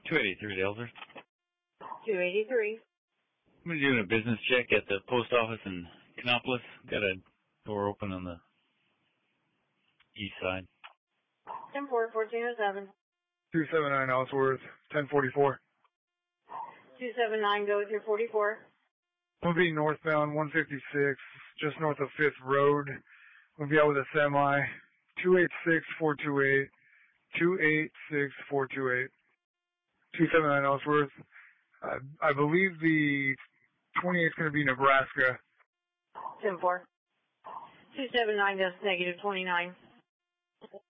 283 Ellsworth. 283. I'm going to do a business check at the post office in Canopolis. Got a door open on the east side. 10-4, 1407. 279 Ellsworth, 1044. 279, go with your 44. We'll be northbound 156, just north of 5th Road. We'll be out with a semi. 286-428. 286-428. 279 Ellsworth. I believe the 28 is going to be Nebraska. 10-4. 279 goes negative 29.